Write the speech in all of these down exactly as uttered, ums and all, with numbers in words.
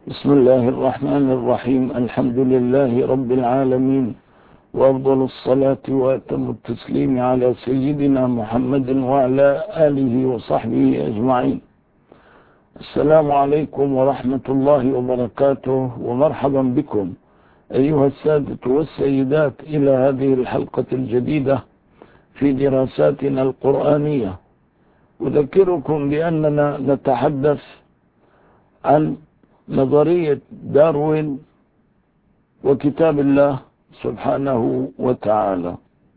بسم الله الرحمن الرحيم. الحمد لله رب العالمين، وأفضل الصلاة وأتم التسليم على سيدنا محمد وعلى آله وصحبه أجمعين. السلام عليكم ورحمة الله وبركاته، ومرحبا بكم أيها السادة والسيدات إلى هذه الحلقة الجديدة في دراساتنا القرآنية. أذكركم بأننا نتحدث عن نظرية داروين وكتاب الله سبحانه وتعالى.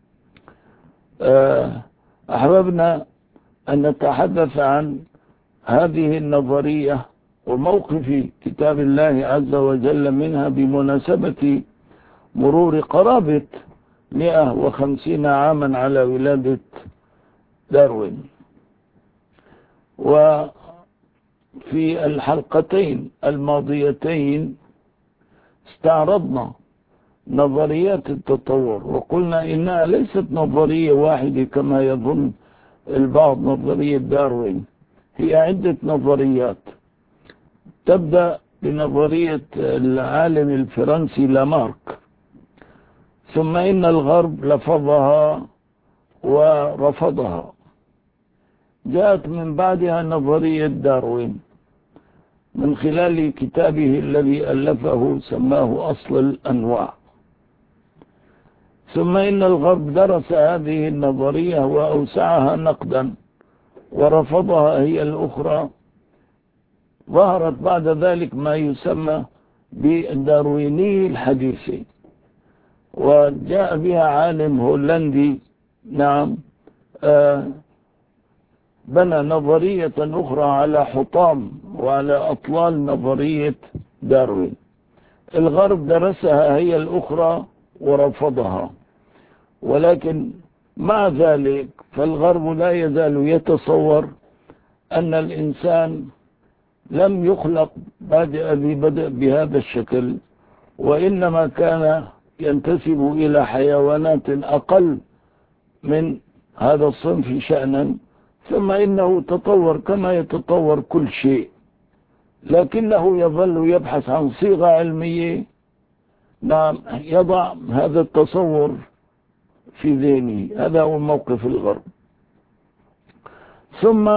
أحببنا أن نتحدث عن هذه النظرية وموقف كتاب الله عز وجل منها بمناسبة مرور قرابة مئة وخمسين عاما على ولادة داروين. وفي الحلقتين الماضيتين استعرضنا نظريات التطور، وقلنا إنها ليست نظرية واحدة كما يظن البعض نظرية داروين، هي عدة نظريات. تبدأ بنظرية العالم الفرنسي لامارك، ثم إن الغرب لفظها ورفضها. جاءت من بعدها نظرية داروين من خلال كتابه الذي ألفه سماه أصل الأنواع. ثم إن الغرب درس هذه النظرية وأوسعها نقدا ورفضها هي الأخرى. ظهرت بعد ذلك ما يسمى بالدارويني الحديثي، وجاء بها عالم هولندي نعم آه بنى نظرية أخرى على حطام وعلى أطلال نظرية داروين. الغرب درسها هي الأخرى ورفضها، ولكن مع ذلك فالغرب لا يزال يتصور أن الإنسان لم يخلق بادئ ببدء بهذا الشكل، وإنما كان ينتسب إلى حيوانات أقل من هذا الصنف شأنا، ثم إنه تطور كما يتطور كل شيء، لكنه يظل يبحث عن صيغة علمية نعم يضع هذا التصور في ذهنه. هذا هو موقف الغرب. ثم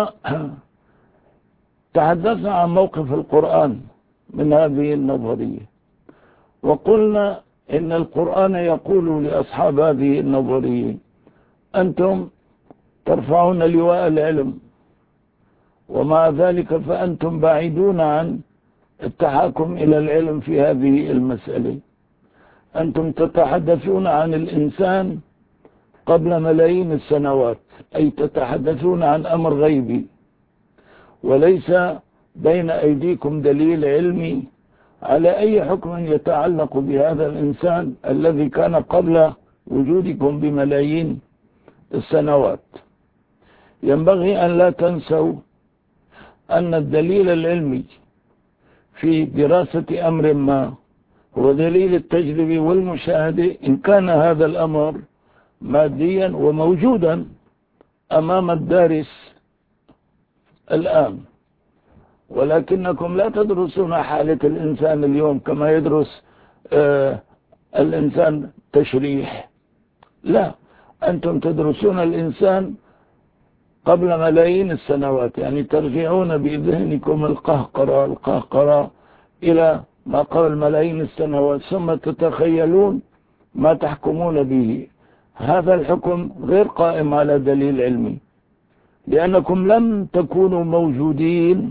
تحدثنا عن موقف القرآن من هذه النظرية، وقلنا إن القرآن يقول لأصحاب هذه النظرية: أنتم ترفعون لواء العلم، ومع ذلك فأنتم بعيدون عن التحاكم إلى العلم في هذه المسألة. أنتم تتحدثون عن الإنسان قبل ملايين السنوات، أي تتحدثون عن أمر غيبي، وليس بين أيديكم دليل علمي على أي حكم يتعلق بهذا الإنسان الذي كان قبل وجودكم بملايين السنوات. ينبغي أن لا تنسوا أن الدليل العلمي في دراسة أمر ما هو دليل التجربة والمشاهدة، إن كان هذا الأمر ماديا وموجودا أمام الدارس الآن. ولكنكم لا تدرسون حالة الإنسان اليوم كما يدرس آه الإنسان تشريح، لا، أنتم تدرسون الإنسان قبل ملايين السنوات، يعني ترجعون بذهنكم القهقرة القهقرة إلى ما قبل ملايين السنوات، ثم تتخيلون ما تحكمون به. هذا الحكم غير قائم على دليل علمي، لأنكم لم تكونوا موجودين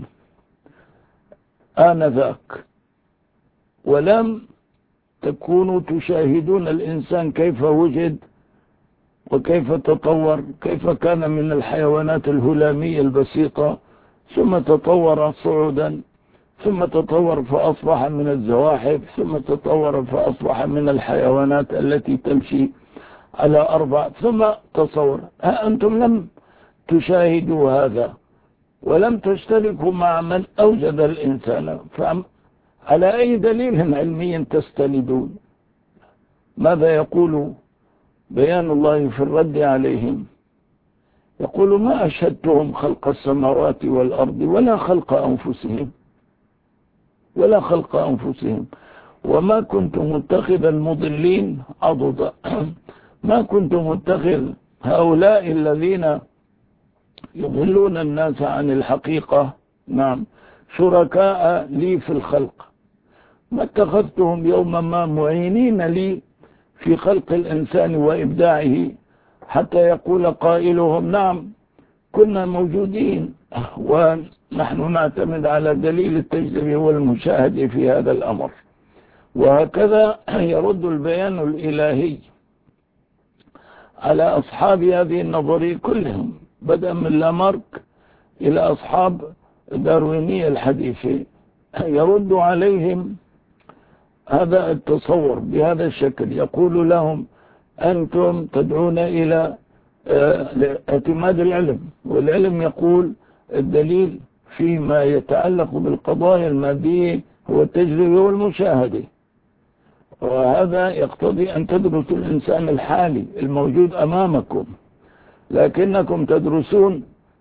آنذاك، ولم تكونوا تشاهدون الإنسان كيف وجد وكيف تطور، كيف كان من الحيوانات الهلامية البسيطة، ثم تطور صعودا، ثم تطور فأصبح من الزواحف، ثم تطور فأصبح من الحيوانات التي تمشي على أربع، ثم تصور. أنتم لم تشاهدوا هذا ولم تشتركوا مع من أوجد الإنسان، فعلى أي دليل علمي تستندون؟ ماذا يقول بيان الله في الرد عليهم؟ يقول: ما أشهدتهم خلق السماوات والأرض ولا خلق أنفسهم. ولا خلق أنفسهم. وما كنت متخذ المضلين عضدا ما كنت متخذ هؤلاء الذين يضلون الناس عن الحقيقة نعم شركاء لي في الخلق، ما اتخذتهم يوما ما معينين لي في خلق الإنسان وإبداعه حتى يقول قائلهم نعم كنا موجودين، ونحن نعتمد على دليل التجربة والمشاهدة في هذا الأمر. وهكذا يرد البيان الإلهي على أصحاب هذه النظرية كلهم، بدءا من لامارك إلى أصحاب الداروينية الحديثة، يرد عليهم هذا التصور بهذا الشكل، يقول لهم أنتم تدعون إلى اعتماد العلم، والعلم يقول الدليل فيما يتعلق بالقضايا المادية هو التجربة والمشاهدة، وهذا يقتضي أن تدرسوا الإنسان الحالي الموجود أمامكم، لكنكم تدرسون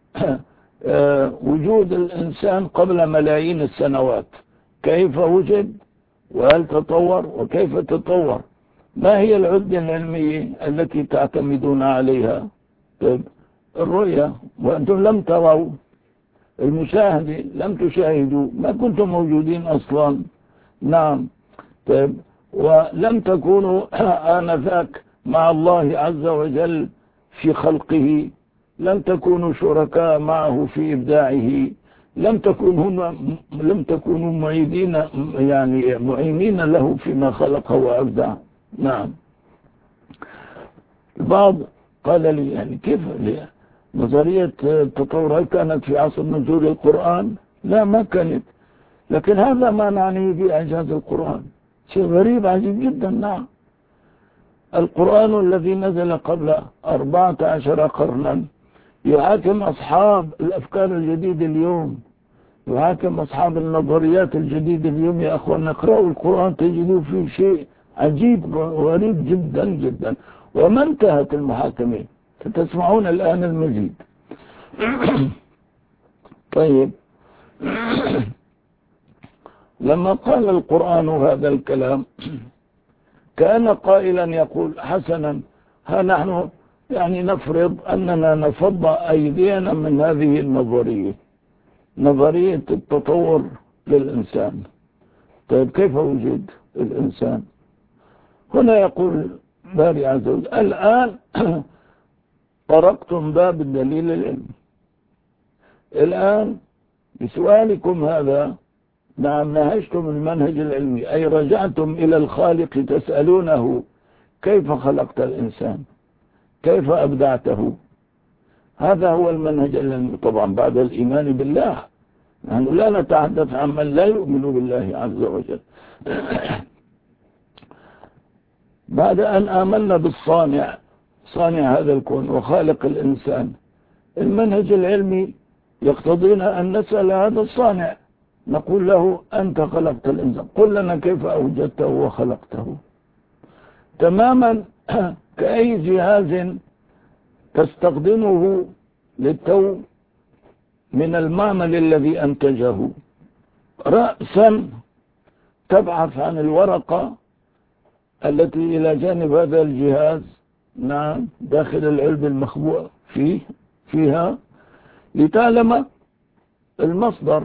وجود الإنسان قبل ملايين السنوات، كيف وجد وهل تطور وكيف تطور، ما هي العدة العلمية التي تعتمدون عليها؟ طيب الرؤية، وأنتم لم تروا، المشاهدة لم تشاهدوا، ما كنتم موجودين أصلا. نعم. طيب ولم تكونوا آنذاك مع الله عز وجل في خلقه، لم تكونوا شركاء معه في إبداعه، لم تكونوا لم تكونوا معيدين يعني معينين له فيما خلقه وأبدع. نعم. البعض قال لي يعني كيف لي نظرية التطور هل كانت في عصر نزول القرآن؟ لا ما كانت، لكن هذا ما نعنيه بإعجاز القرآن، شيء غريب عجيب جدا. نعم. القرآن الذي نزل قبل أربعة عشر قرنا يحاكم أصحاب الأفكار الجديدة اليوم، يحاكم أصحاب النظريات الجديدة اليوم. يا أخوان نقرأوا القرآن تجدوا فيه شيء عجيب وغريب جدا جدا. وما انتهت المحاكمة، ستسمعون الآن المزيد. طيب لما قال القرآن هذا الكلام كان قائلا يقول حسنا ها نحن يعني نفرض أننا نفض أيدينا من هذه النظرية، نظرية التطور للإنسان. طيب كيف وجد الإنسان؟ هنا يقول باري عز وجل الآن طرقتم باب الدليل العلمي، الآن بسؤالكم هذا نعم نهجتم المنهج العلمي، أي رجعتم إلى الخالق تسألونه كيف خلقت الإنسان، كيف أبدعته. هذا هو المنهج العلمي طبعا بعد الإيمان بالله، نحن لا نتحدث عن من لا يؤمن بالله عز وجل. بعد أن آمنا بالصانع، صانع هذا الكون وخالق الإنسان، المنهج العلمي يقتضينا أن نسأل هذا الصانع، نقول له أنت خلقت الإنسان، قل لنا كيف أوجدته وخلقته. تماما كأي جهاز تستخدمه للتو من المعمل الذي أنتجه، رأسا تبحث عن الورقة التي إلى جانب هذا الجهاز نعم داخل العلب المخبوء فيه فيها لتعلم المصدر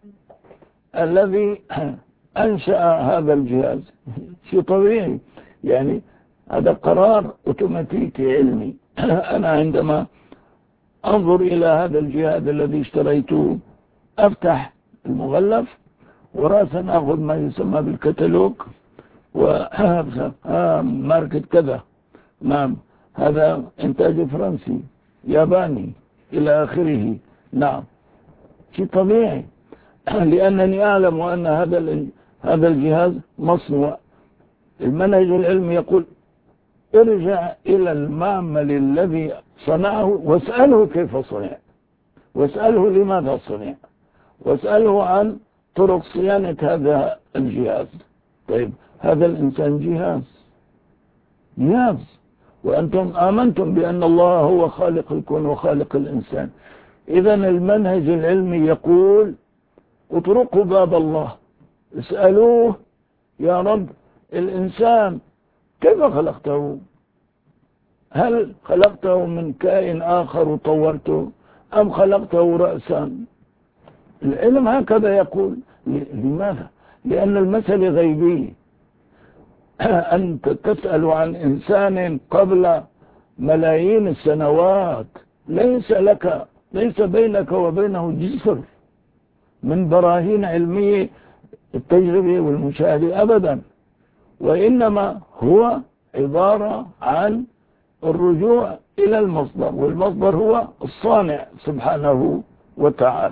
الذي أنشأ هذا الجهاز. شيء طبيعي يعني، هذا قرار أوتوماتيكي علمي. أنا عندما أنظر إلى هذا الجهاز الذي اشتريته أفتح المغلف ورأسا أخذ ما يسمى بالكتالوج وهذا ماركة كذا، نعم هذا إنتاج فرنسي ياباني إلى آخره. نعم شيء طبيعي لأنني أعلم أن هذا هذا الجهاز مصنوع. المنهج العلمي يقول ارجع إلى المعمل الذي صنعه واسأله كيف صنع، واسأله لماذا صنع، واسأله عن طرق صيانة هذا الجهاز. طيب هذا الإنسان جهاز جهاز وأنتم آمنتم بأن الله هو خالق الكون وخالق الإنسان. إذن المنهج العلمي يقول اتركوا باب الله اسألوه يا رب الإنسان كيف خلقته؟ هل خلقته من كائن آخر وطورته أم خلقته رأسا؟ العلم هكذا يقول. لماذا؟ لأن المسألة غيبية. أنت تسأل عن إنسان قبل ملايين السنوات، ليس لك ليس بينك وبينه جسر من براهين علمية التجربة والمشاهدة أبدا، وإنما هو عبارة عن الرجوع إلى المصدر، والمصدر هو الصانع سبحانه وتعالى.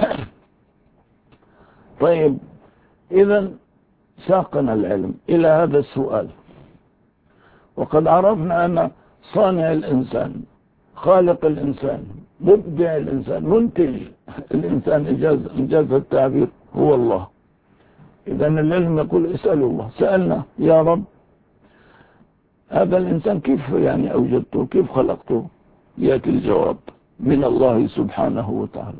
طيب، إذا ساقنا العلم إلى هذا السؤال، وقد عرفنا أن صانع الإنسان، خالق الإنسان، مبدع الإنسان، منتج الإنسان إنجاز, إنجاز التعبير هو الله. إذا العلم يقول اسألوا الله. سألنا يا رب هذا الإنسان كيف يعني أوجدته، كيف خلقته؟ يأتي الجواب من الله سبحانه وتعالى.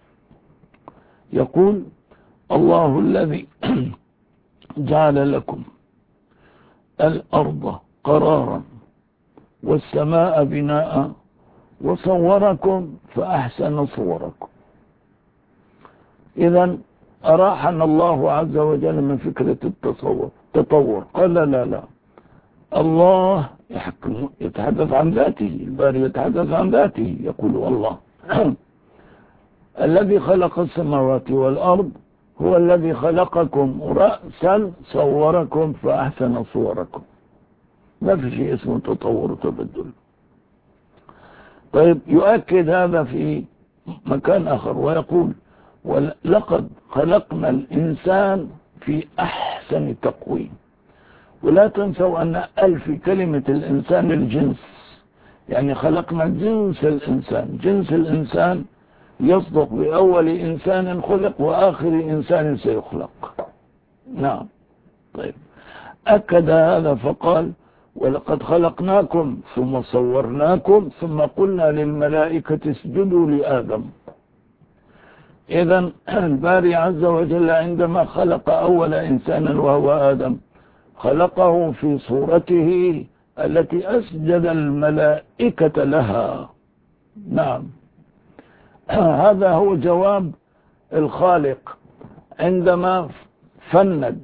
يقول الله الذي جعل لكم الأرض قرارا والسماء بناء وصوركم فأحسن صوركم. إذن أراحنا الله عز وجل من فكرة التصور تطور. قال لا لا الله يحكم يتحدث عن ذاته، الباري يتحدث عن ذاته، يقول الله الذي خلق السماوات والأرض هو الذي خلقكم رأسا صوركم فأحسن صوركم. ما في شيء اسمه تطور وتبدل. طيب، يؤكد هذا في مكان آخر ويقول ولقد خلقنا الإنسان في أحسن تقويم. ولا تنسوا أن ألف في كلمة الإنسان الجنس، يعني خلقنا جنس الإنسان. جنس الإنسان يصدق بأول إنسان خلق وآخر إنسان سيخلق. نعم. طيب، أكد هذا فقال ولقد خلقناكم ثم صورناكم ثم قلنا للملائكة اسجدوا لآدم. إذن الباري عز وجل عندما خلق أول إنسان وهو آدم خلقه في صورته التي أسجد الملائكة لها. نعم، هذا هو جواب الخالق عندما فند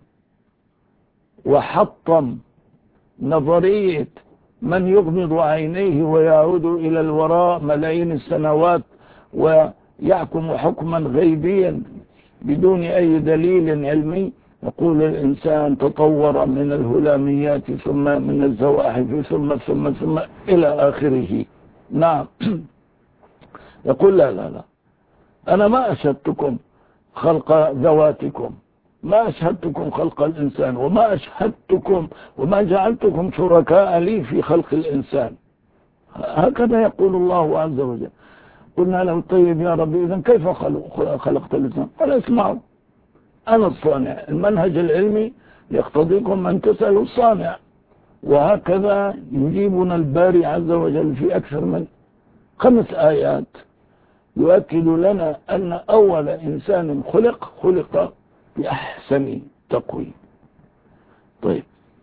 وحطم نظرية من يغمض عينيه ويعود إلى الوراء ملايين السنوات ويحكم حكما غيبيا بدون أي دليل علمي. يقول الإنسان تطور من الهلاميات ثم من الزواحف ثم ثم ثم إلى آخره. نعم. يقول لا لا لا أنا ما أشهدتكم خلق ذواتكم، ما أشهدتكم خلق الإنسان، وما أشهدتكم وما جعلتكم شركاء لي في خلق الإنسان. هكذا يقول الله عز وجل. قلنا له طيب يا ربي إذن كيف خلقت الإنسان؟ قال اسمعوا أنا الصانع. المنهج العلمي يقتضيكم أن تسألوا الصانع. وهكذا يجيبنا الباري عز وجل في أكثر من خمس آيات يؤكد لنا أن أول إنسان خلق خلق بأحسن تقويم. طيب،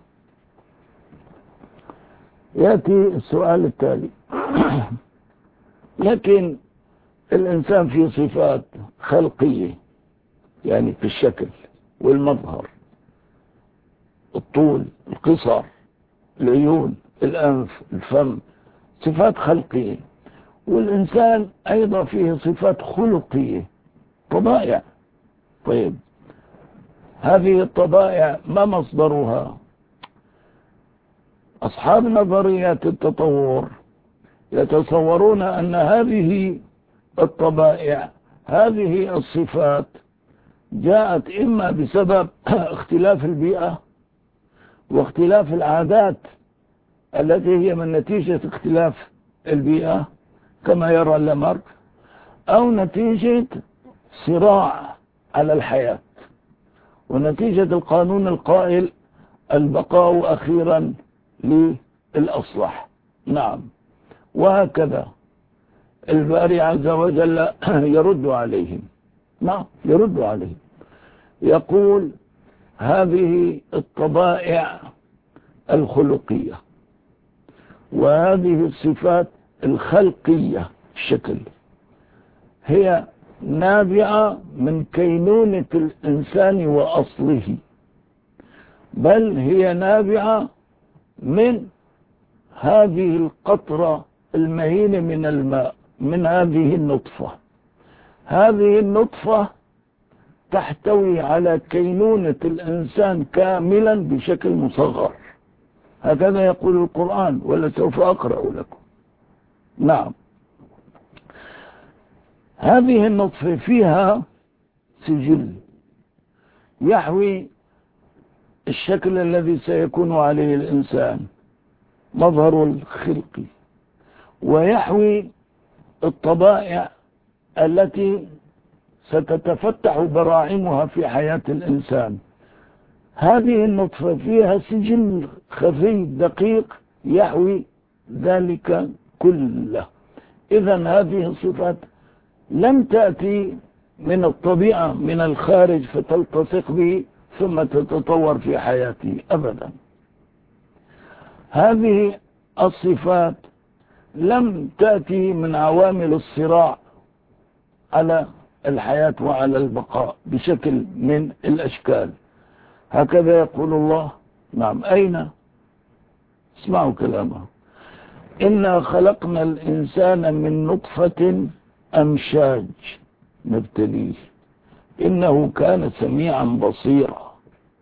يأتي السؤال التالي. لكن الإنسان في صفات خلقية، يعني في الشكل والمظهر، الطول، القصر، العيون، الأنف، الفم، صفات خلقية. والإنسان أيضا فيه صفات خلقية، طبائع. طيب، هذه الطبائع ما مصدرها؟ أصحاب نظريات التطور يتصورون أن هذه الطبائع، هذه الصفات جاءت إما بسبب اختلاف البيئة واختلاف العادات التي هي من نتيجة اختلاف البيئة كما يرى لامارك، أو نتيجة صراع على الحياة ونتيجة القانون القائل البقاء أخيرا للأصلح. نعم، وهكذا الباري عز وجل يرد عليهم. نعم، يرد عليهم. يقول هذه الطبائع الخلقية وهذه الصفات الخلقية الشكل هي نابعة من كينونة الإنسان وأصله، بل هي نابعة من هذه القطرة المهينة من الماء، من هذه النطفة. هذه النطفة تحتوي على كينونة الإنسان كاملا بشكل مصغر، هكذا يقول القرآن، ولا سوف أقرأ لكم. نعم، هذه النطفة فيها سجل يحوي الشكل الذي سيكون عليه الإنسان، مظهر الخلقي، ويحوي الطبائع التي ستتفتح براعمها في حياة الإنسان. هذه النطفة فيها سجل خفي دقيق يحوي ذلك كله. إذن هذه الصفات لم تأتي من الطبيعة من الخارج فتلتصق به ثم تتطور في حياته أبدا. هذه الصفات لم تأتي من عوامل الصراع على الحياة وعلى البقاء بشكل من الأشكال، هكذا يقول الله. نعم، أين؟ اسمعوا كلامه: إنا خلقنا الإنسان من نطفة أمشاج نبتليه إنه كان سميعا بصيرا.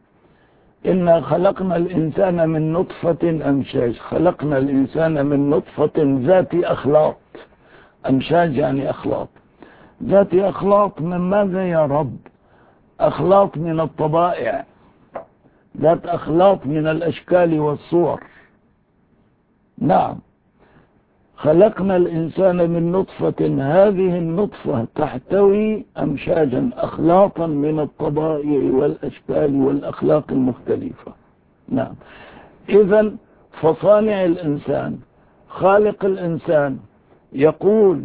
إنا خلقنا الإنسان من نطفة أمشاج، خلقنا الإنسان من نطفة ذات أخلاط. أمشاج يعني أخلاط، ذات أخلاط من ماذا يا رب؟ أخلاط من الطبائع، ذات أخلاط من الأشكال والصور. نعم، خلقنا الإنسان من نطفة، هذه النطفة تحتوي أمشاجا أخلاطا من الطبائع والأشكال والأخلاق المختلفة. نعم، إذن فصانع الإنسان، خالق الإنسان، يقول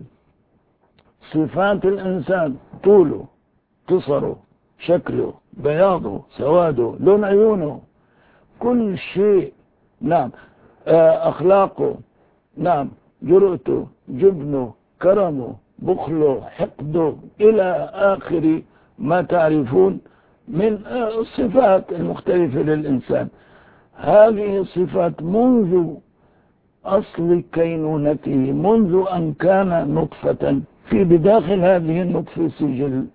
صفات الإنسان: طوله، قصره، شكله، بياضه، سواده، لون عيونه، كل شيء. نعم، أخلاقه، نعم، جرأته، جبنه، كرمه، بخله، حقده، إلى آخر ما تعرفون من الصفات المختلفة للإنسان. هذه الصفات منذ أصل كينونته، منذ أن كان نطفة، في بداخل هذه النطفة سجل.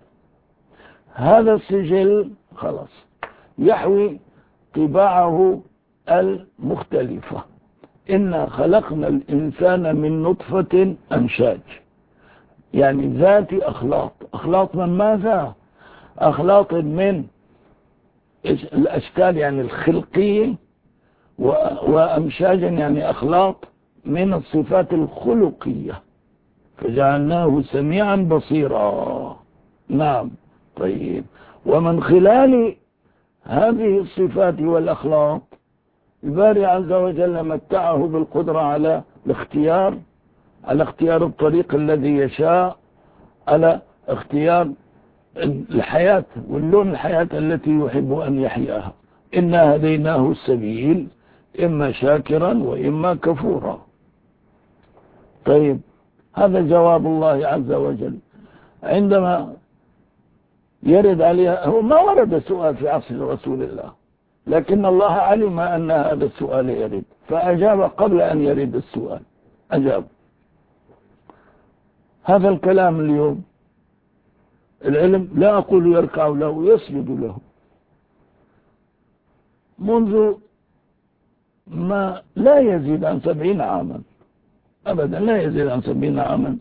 هذا السجل خلاص يحوي طباعه المختلفة. إنا خلقنا الإنسان من نطفة أمشاج، يعني ذات أخلاط. أخلاط من ماذا؟ أخلاط من الأشكال يعني الخلقية، وأمشاجا يعني أخلاط من الصفات الخلقية، فجعلناه سميعا بصيرا. نعم، طيب، ومن خلال هذه الصفات والأخلاق الباري عز وجل متعه بالقدرة على الاختيار، على اختيار الطريق الذي يشاء، على اختيار الحياة واللون الحياة التي يحب أن يحياها. إنا هديناه السبيل إما شاكرا وإما كفورا. طيب، هذا جواب الله عز وجل. عندما يرد عليها، هو ما ورد سؤال في عصر رسول الله، لكن الله علم أن هذا السؤال يرد فأجاب قبل أن يرد السؤال، أجاب. هذا الكلام اليوم العلم لا أقول يركع له، يسجد له. منذ ما لا يزيد عن سبعين عاما، أبدا لا يزيد عن سبعين عاما،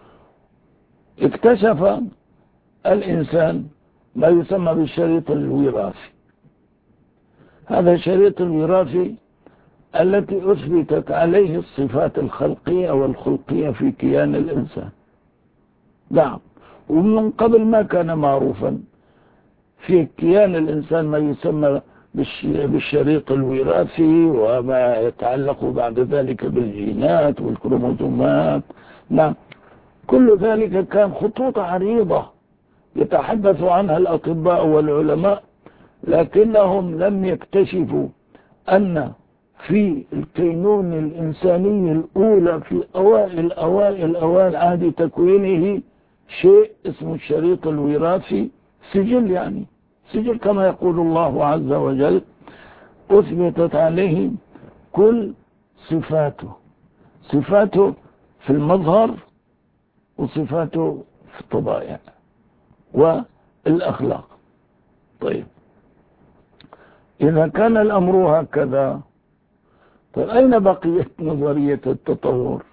اكتشف الإنسان ما يسمى بالشريط الوراثي. هذا الشريط الوراثي التي أثبتت عليه الصفات الخلقية والخلقية في كيان الإنسان. نعم، ومن قبل ما كان معروفا في كيان الإنسان ما يسمى بالشريط الوراثي وما يتعلق بعد ذلك بالجينات والكروموزومات. نعم، كل ذلك كان خطوط عريضة يتحدث عنها الأطباء والعلماء، لكنهم لم يكتشفوا أن في الكينون الإنساني الأولى في أوائل أوائل أوائل عهد تكوينه شيء اسمه الشريط الوراثي، سجل يعني سجل كما يقول الله عز وجل، أثبتت عليه كل صفاته، صفاته في المظهر وصفاته في الطبائع والأخلاق. طيب إذا كان الأمر هكذا، طيب أين بقيت نظرية التطور؟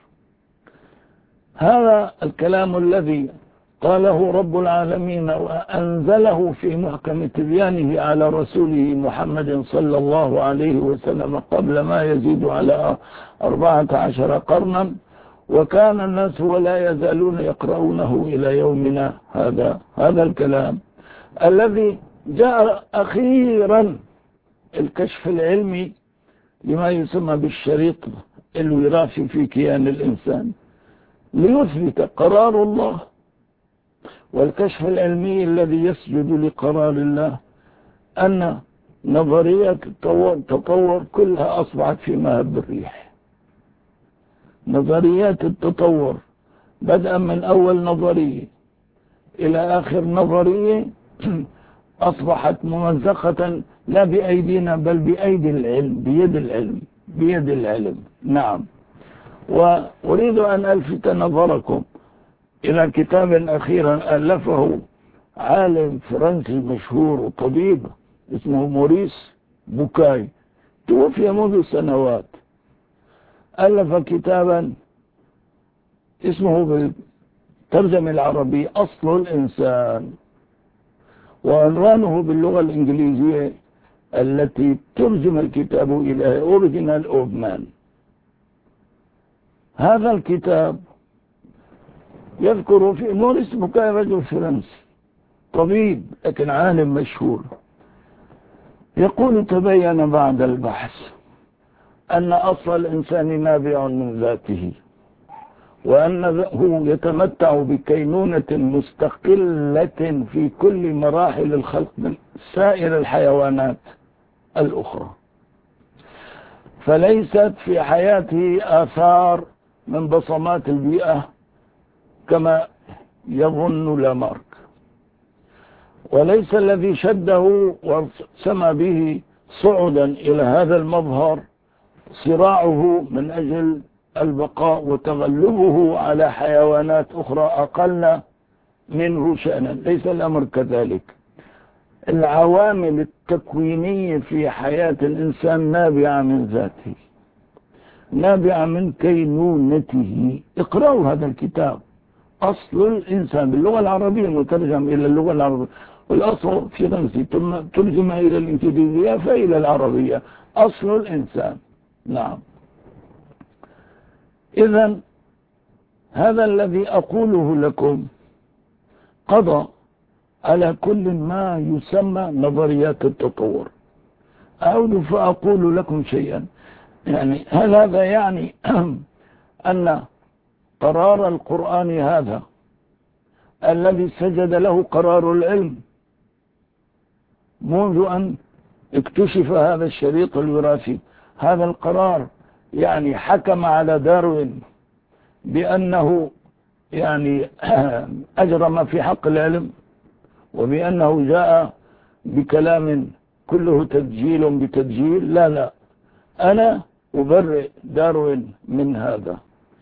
هذا الكلام الذي قاله رب العالمين وأنزله في محكم تبيانه على رسوله محمد صلى الله عليه وسلم قبل ما يزيد على أربعة عشر قرنا، وكان الناس ولا يزالون يقرؤونه إلى يومنا هذا. هذا الكلام الذي جاء أخيرا الكشف العلمي لما يسمى بالشريط الوراثي في كيان الإنسان ليثبت قرار الله، والكشف العلمي الذي يسجد لقرار الله أن نظريات التطور كلها أصبحت في مهب الريح. نظريات التطور بدءا من أول نظرية إلى آخر نظرية أصبحت ممزقة لا بأيدينا بل بأيدي العلم، بيد العلم بيد العلم. نعم. وأريد أن ألفت نظركم إلى كتاب أخيرا ألفه عالم فرنسي مشهور وطبيب اسمه موريس بوكاي، توفي منذ سنوات. ألف كتابا اسمه بالترجمة العربية أصل الإنسان، وعنوانه باللغة الإنجليزية التي ترجم الكتاب إلى Original of Man. هذا الكتاب يذكر في موريس بوكاي رجل فرنسي طبيب لكن عالم مشهور، يقول تبين بعد البحث أن أصل الإنسان نابع من ذاته، وأنه يتمتع بكينونة مستقلة في كل مراحل الخلق من سائر الحيوانات الأخرى، فليست في حياته آثار من بصمات البيئة كما يظن لامارك، وليس الذي شده وسمى به صعدا إلى هذا المظهر صراعه من أجل البقاء وتغلبه على حيوانات أخرى أقل منه شأنا. ليس الأمر كذلك. العوامل التكوينية في حياة الإنسان نابعة من ذاته، نابعة من كينونته. اقرأوا هذا الكتاب أصل الإنسان باللغة العربية مترجم إلى اللغة العربية، والأصل فرنسي ثم ترجم إلى الإنجليزية فإلى العربية. أصل الإنسان. نعم. إذن هذا الذي أقوله لكم قضى على كل ما يسمى نظريات التطور. أعود فأقول لكم شيئا، يعني هل هذا يعني أن قرار القرآن هذا الذي سجد له قرار العلم منذ أن اكتشف هذا الشريط الوراثي، هذا القرار يعني حكم على داروين بأنه يعني أجرم في حق العلم، وبأنه جاء بكلام كله تسجيل بتسجيل؟ لا لا، أنا أبرئ داروين من هذا.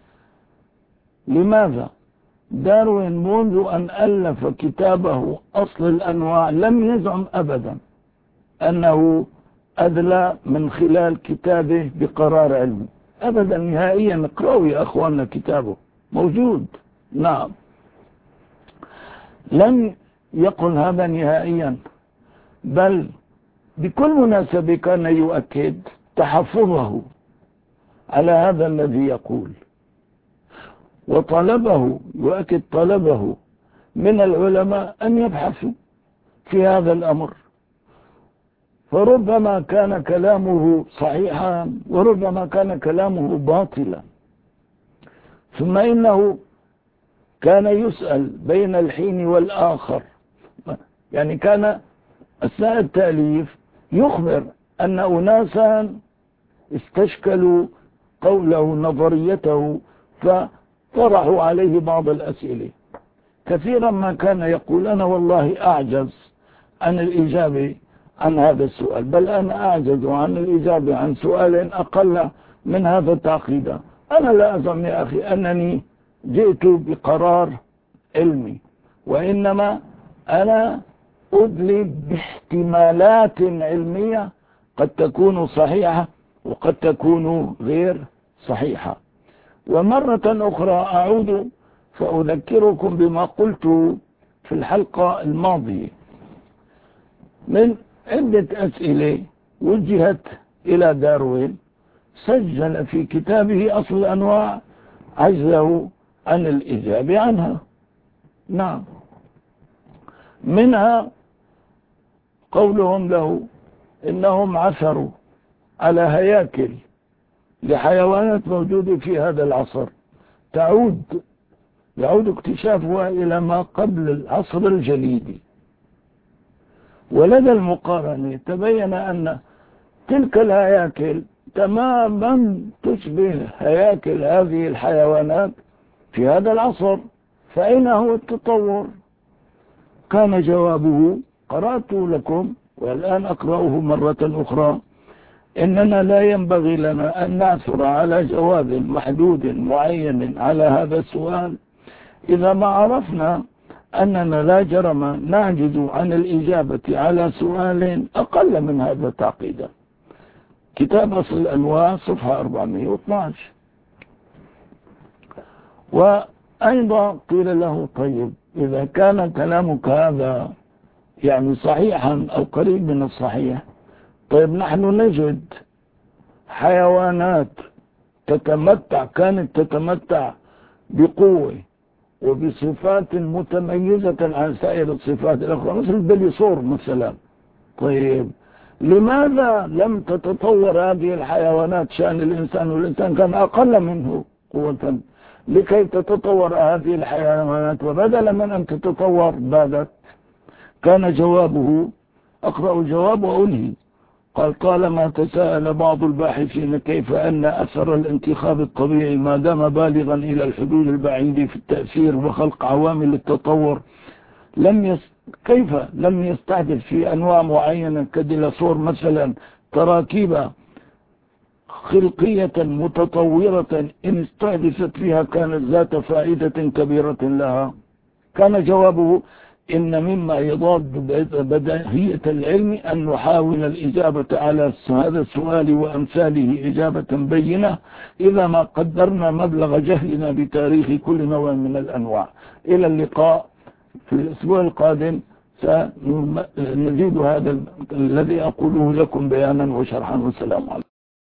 لماذا؟ داروين منذ أن ألف كتابه أصل الأنواع لم يزعم أبدا أنه أدلى من خلال كتابه بقرار علمي أبدا نهائيا. اقرأوا يا أخواننا كتابه موجود. نعم. لم يقل هذا نهائيا، بل بكل مناسبة كان يؤكد تحفظه على هذا الذي يقول، وطلبه يؤكد طلبه من العلماء أن يبحثوا في هذا الأمر، فربما كان كلامه صحيحا وربما كان كلامه باطلا. ثم إنه كان يسأل بين الحين والآخر يعني كان أثناء التأليف يخبر أن أناسا استشكلوا قوله نظريته فطرحوا عليه بعض الأسئلة. كثيرا ما كان يقول أنا والله أعجز عن الإجابة عن هذا السؤال، بل أنا أعجز عن الإجابة عن سؤال أقل من هذا تعقيدا. أنا لا أزعم يا أخي أنني جئت بقرار علمي، وإنما أنا أدلي باحتمالات علمية قد تكون صحيحة وقد تكون غير صحيحة. ومرة أخرى أعود فأذكركم بما قلت في الحلقة الماضية من عدة أسئلة وجهت إلى داروين، سجل في كتابه أصل الأنواع عجزه عن الإجابة عنها. نعم، منها قولهم له إنهم عثروا على هياكل لحيوانات موجودة في هذا العصر تعود يعود اكتشافها إلى ما قبل العصر الجليدي، ولدى المقارنة تبين أن تلك الهياكل تماما تشبه هياكل هذه الحيوانات في هذا العصر، فأين هو التطور؟ كان جوابه قرأت لكم والآن أقرأه مرة أخرى: إننا لا ينبغي لنا أن نعثر على جواب محدود معين على هذا السؤال إذا ما عرفنا أننا لا جرم نعجز عن الإجابة على سؤال أقل من هذا تعقيدا. كتاب أصل الأنواع صفحة أربعمائة واثني عشر. وأيضا قيل له: طيب إذا كان كلامك هذا يعني صحيحا أو قريب من الصحيح، طيب نحن نجد حيوانات تتمتع كانت تتمتع بقوة وبصفات متميزة عن سائر الصفات الأخرى مثل البليصور مثلا. طيب لماذا لم تتطور هذه الحيوانات شأن الإنسان، والإنسان كان أقل منه قوة، لكي تتطور هذه الحيوانات وبدلا من أن تتطور بادت؟ كان جوابه، أقرأ الجواب وأنهي، قال: طالما تساءل بعض الباحثين كيف أن أثر الانتخاب الطبيعي ما دام بالغا إلى الحدود البعيدة في التأثير وخلق عوامل التطور لم يس... كيف لم يستحدث في أنواع معينة كديناصور مثلا تراكيب خلقية متطورة إن استحدثت فيها كانت ذات فائدة كبيرة لها؟ كان جوابه: إن مما يضاد بديهية العلم أن نحاول الإجابة على هذا السؤال وأمثاله إجابة بينة إذا ما قدرنا مبلغ جهلنا بتاريخ كل نوع من الأنواع. إلى اللقاء في الأسبوع القادم، سنزيد هذا الذي أقوله لكم بيانا وشرحا، والسلام عليكم.